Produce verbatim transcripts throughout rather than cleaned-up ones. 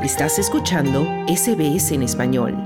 Estás escuchando S B S en español.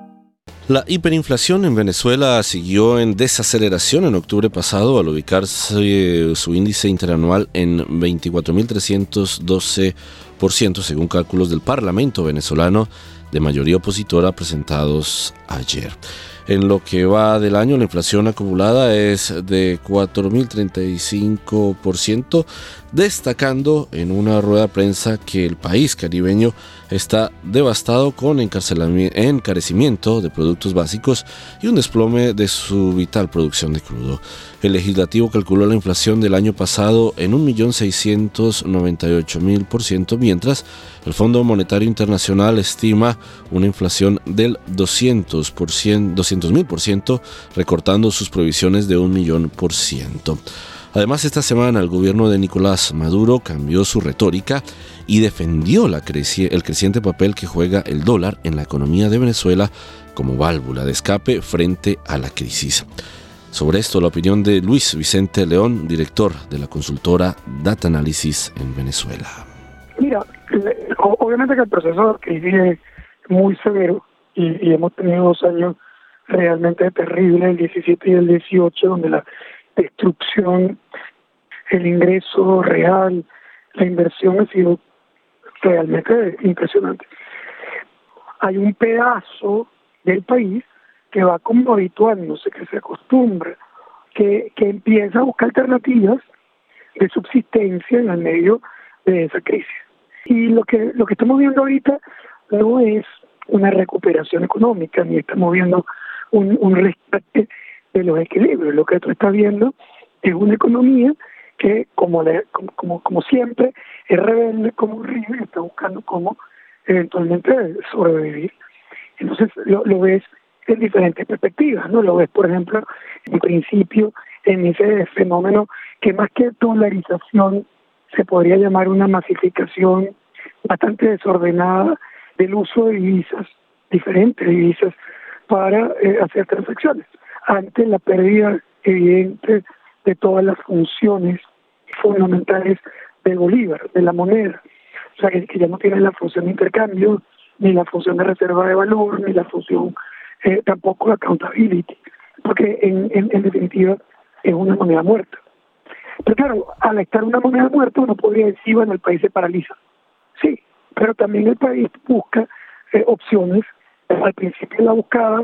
La hiperinflación en Venezuela siguió en desaceleración en octubre pasado al ubicarse su índice interanual en veinticuatro mil trescientos doce por ciento según cálculos del Parlamento venezolano de mayoría opositora presentados ayer. En lo que va del año, la inflación acumulada es de cuatro mil treinta y cinco por ciento, destacando en una rueda de prensa que el país caribeño está devastado con encarecimiento de productos básicos y un desplome de su vital producción de crudo. El legislativo calculó la inflación del año pasado en un millón seiscientos noventa y ocho mil por ciento, mientras el Fondo Monetario Internacional estima una inflación del doscientos mil por ciento, recortando sus previsiones de un millón por ciento. Además, esta semana el gobierno de Nicolás Maduro cambió su retórica y defendió la creci- el creciente papel que juega el dólar en la economía de Venezuela como válvula de escape frente a la crisis. Sobre esto, la opinión de Luis Vicente León, director de la consultora Data Analysis en Venezuela. Mira, obviamente que el proceso de crisis es muy severo y, y hemos tenido dos años realmente terribles, el diecisiete y el dieciocho, donde la destrucción, el ingreso real, la inversión ha sido realmente impresionante. Hay un pedazo del país que va como habituándose, que se acostumbra, que, que empieza a buscar alternativas de subsistencia en el medio de esa crisis. Y lo que lo que estamos viendo ahorita no es una recuperación económica, ni estamos viendo un, un rescate de los equilibrios. Lo que tú estás viendo es una economía que, como le, como, como, como siempre, es rebelde como un río y está buscando cómo eventualmente sobrevivir. Entonces lo, lo ves en diferentes perspectivas, ¿no? Lo ves, por ejemplo, en principio, en ese fenómeno que más que dolarización se podría llamar una masificación bastante desordenada del uso de divisas, diferentes divisas, para eh, hacer transacciones. Ante la pérdida evidente de todas las funciones fundamentales del bolívar, de la moneda. O sea, que, que ya no tiene la función de intercambio, ni la función de reserva de valor, ni la función eh, tampoco de accountability, porque en, en, en definitiva es una moneda muerta. Pero claro, al estar una moneda muerta uno podría decir, bueno, el país se paraliza. Sí, pero también el país busca eh, opciones. Al principio la buscaba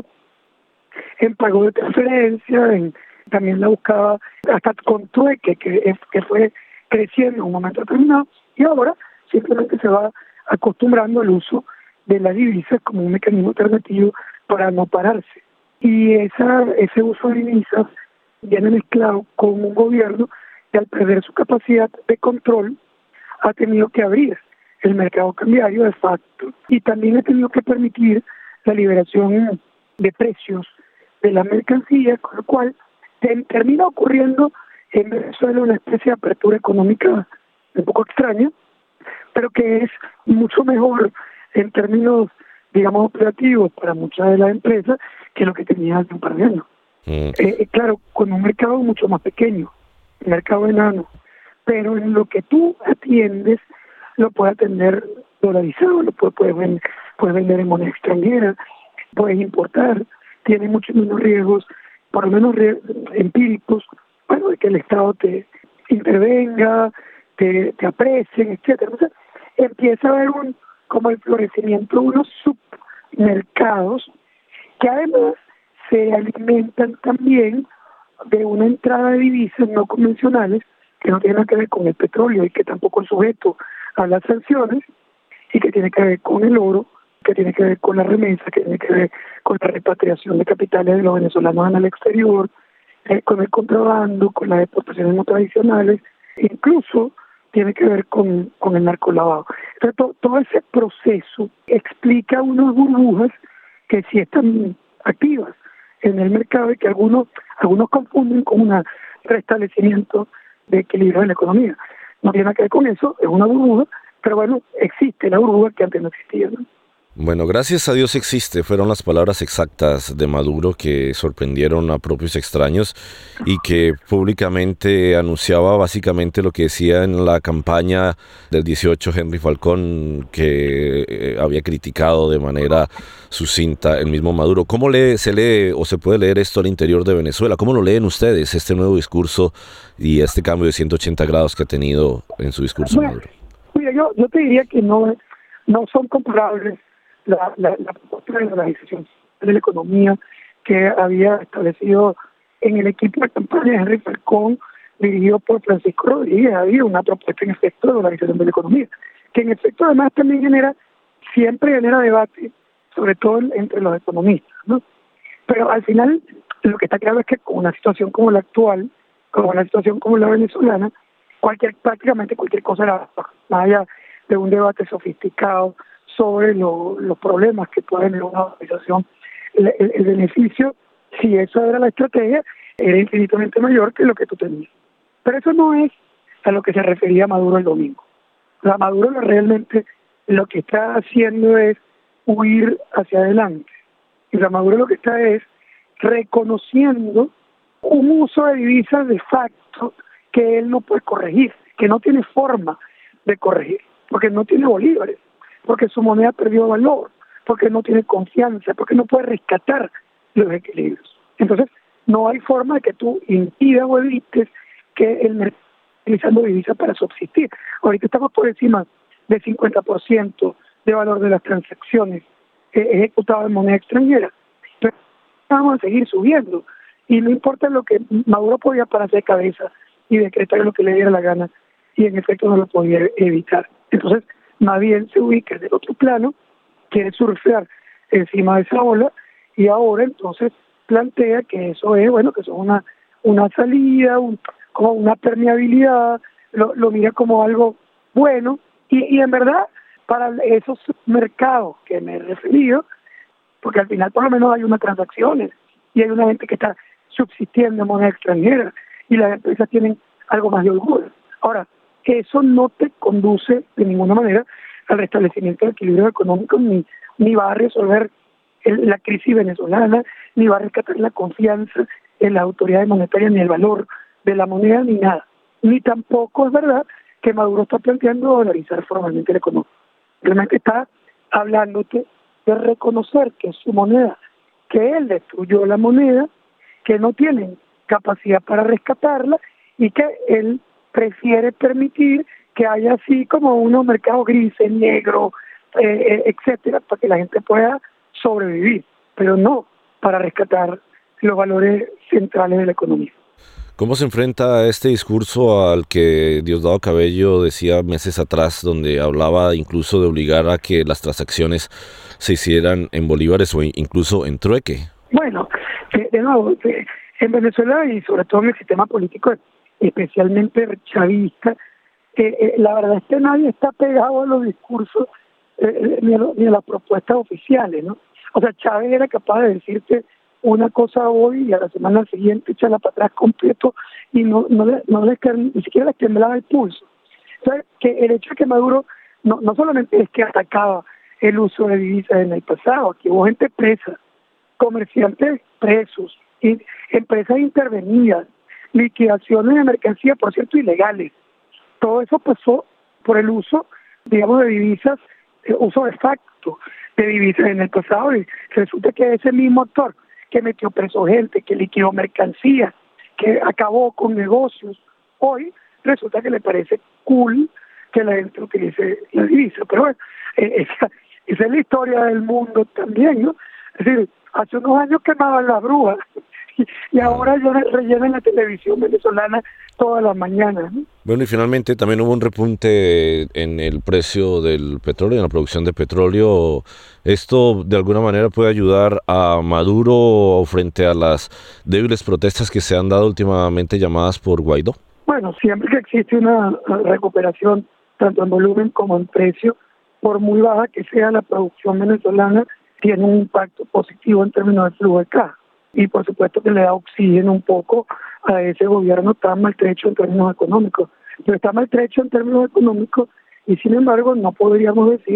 en pago de transferencia, en, también la buscaba hasta con trueque, que, que fue creciendo en un momento determinado, y ahora simplemente se va acostumbrando al uso de las divisas como un mecanismo alternativo para no pararse. Y esa ese uso de divisas viene mezclado con un gobierno que al perder su capacidad de control ha tenido que abrir el mercado cambiario de facto y también ha tenido que permitir la liberación de precios de la mercancía, con lo cual termina ocurriendo en Venezuela una especie de apertura económica un poco extraña, pero que es mucho mejor en términos, digamos, operativos para muchas de las empresas que lo que tenía hace un par de años. Mm. Eh, claro, con un mercado mucho más pequeño, un mercado enano, pero en lo que tú atiendes lo puedes atender dolarizado, lo puedes, puedes, vender, puedes vender en moneda extranjera, puedes importar, tiene muchos menos riesgos, por lo menos empíricos, bueno, de que el Estado te intervenga, te, te aprecien, etcétera. O sea, empieza a haber un como el florecimiento de unos submercados que además se alimentan también de una entrada de divisas no convencionales que no tienen que ver con el petróleo y que tampoco es sujeto a las sanciones y que tiene que ver con el oro, que tiene que ver con la remesa, que tiene que ver con la repatriación de capitales de los venezolanos en el exterior, eh, con el contrabando, con las exportaciones no tradicionales, incluso tiene que ver con, con el narcolavado. Entonces, to, todo ese proceso explica unas burbujas que sí están activas en el mercado y que algunos algunos confunden con un restablecimiento de equilibrio en la economía. No tiene nada que ver con eso, es una burbuja, pero bueno, existe la burbuja que antes no existía, ¿no? Bueno, gracias a Dios existe, fueron las palabras exactas de Maduro que sorprendieron a propios extraños y que públicamente anunciaba básicamente lo que decía en la campaña del dieciocho Henry Falcón, que eh, había criticado de manera sucinta el mismo Maduro. ¿Cómo lee, se lee o se puede leer esto al interior de Venezuela? ¿Cómo lo leen ustedes, este nuevo discurso y este cambio de ciento ochenta grados que ha tenido en su discurso Bueno, Maduro? mira, yo, yo te diría que no, no son comparables la, la, la propuesta de la decisión de la economía que había establecido en el equipo de campaña de Henry Falcón, dirigido por Francisco Rodríguez. Había una propuesta en efecto de dolarización de la economía, que en efecto además también genera, siempre genera debate, sobre todo entre los economistas, ¿no? Pero al final lo que está claro es que con una situación como la actual, con una situación como la venezolana, cualquier prácticamente cualquier cosa era más allá de un debate sofisticado sobre lo, los problemas que puede tener una organización. El, el, el beneficio, si esa era la estrategia, era infinitamente mayor que lo que tú tenías. Pero eso no es a lo que se refería Maduro el domingo. La Maduro realmente lo que está haciendo es huir hacia adelante. Y la Maduro lo que está es reconociendo un uso de divisas de facto que él no puede corregir, que no tiene forma de corregir, porque no tiene bolívares, porque su moneda perdió valor, porque no tiene confianza, porque no puede rescatar los equilibrios. Entonces, no hay forma de que tú impidas o evites que el mercado esté utilizando divisas para subsistir. Ahorita estamos por encima del cincuenta por ciento de valor de las transacciones eh, ejecutadas en moneda extranjera. Pero vamos a seguir subiendo. Y no importa lo que Maduro podía pararse de cabeza y decretar lo que le diera la gana, y en efecto no lo podía evitar. Entonces, más bien se ubica en el otro plano, quiere surfear encima de esa ola, y ahora entonces plantea que eso es, bueno, que eso es una, una salida, un, como una permeabilidad, lo, lo mira como algo bueno, y, y en verdad, para esos mercados que me he referido, porque al final por lo menos hay unas transacciones, y hay una gente que está subsistiendo en moneda extranjera, y las empresas tienen algo más de orgullo. Ahora, eso no te conduce de ninguna manera al restablecimiento del equilibrio económico, ni, ni va a resolver el, la crisis venezolana, ni va a rescatar la confianza en las autoridades monetarias, ni el valor de la moneda, ni nada. Ni tampoco es verdad que Maduro está planteando dolarizar formalmente la economía. Realmente está hablándote de reconocer que es su moneda, que él destruyó la moneda, que no tienen capacidad para rescatarla y que él prefiere permitir que haya así como unos mercados grises, negros, eh, etcétera, para que la gente pueda sobrevivir, pero no para rescatar los valores centrales de la economía. ¿Cómo se enfrenta este discurso al que Diosdado Cabello decía meses atrás, donde hablaba incluso de obligar a que las transacciones se hicieran en bolívares o incluso en trueque? Bueno, de, de nuevo, de, en Venezuela y sobre todo en el sistema político, especialmente chavista, eh, eh, la verdad es que nadie está pegado a los discursos eh, ni, a lo, ni a las propuestas oficiales, ¿no? O sea, Chávez era capaz de decirte una cosa hoy y a la semana siguiente echarla para atrás completo y no no le, no le ni siquiera le temblaba el pulso. Entonces, que el hecho de que Maduro no, no solamente es que atacaba el uso de divisas en el pasado, aquí hubo gente presa, comerciantes presos, y empresas intervenidas, liquidaciones de mercancía, por cierto, ilegales. Todo eso pasó por el uso, digamos, de divisas, eh, uso de facto de divisas en el pasado, y resulta que ese mismo actor que metió preso gente, que liquidó mercancía, que acabó con negocios, hoy resulta que le parece cool que la gente utilice la divisa. Pero bueno, eh, esa, esa es la historia del mundo también, ¿no? Es decir, hace unos años quemaban las brujas y, y ahora ya rellenan la televisión venezolana todas las mañanas, ¿no? Bueno, y finalmente también hubo un repunte en el precio del petróleo, en la producción de petróleo. ¿Esto de alguna manera puede ayudar a Maduro frente a las débiles protestas que se han dado últimamente llamadas por Guaidó? Bueno, siempre que existe una recuperación, tanto en volumen como en precio, por muy baja que sea la producción venezolana, tiene un impacto positivo en términos de flujo de caja. Y por supuesto que le da oxígeno un poco a ese gobierno tan maltrecho en términos económicos. Pero está maltrecho en términos económicos y sin embargo no podríamos decir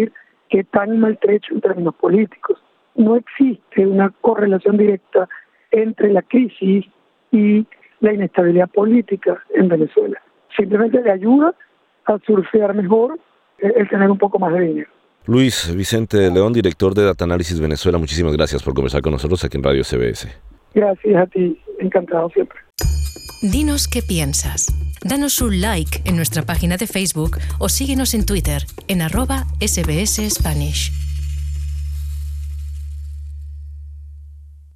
que están maltrechos en términos políticos. No existe una correlación directa entre la crisis y la inestabilidad política en Venezuela. Simplemente le ayuda a surfear mejor el tener un poco más de dinero. Luis Vicente León, director de Data Análisis Venezuela, muchísimas gracias por conversar con nosotros aquí en Radio S B S. Gracias a ti, encantado siempre. Dinos qué piensas. Danos un like en nuestra página de Facebook o síguenos en Twitter en arroba S B S Spanish.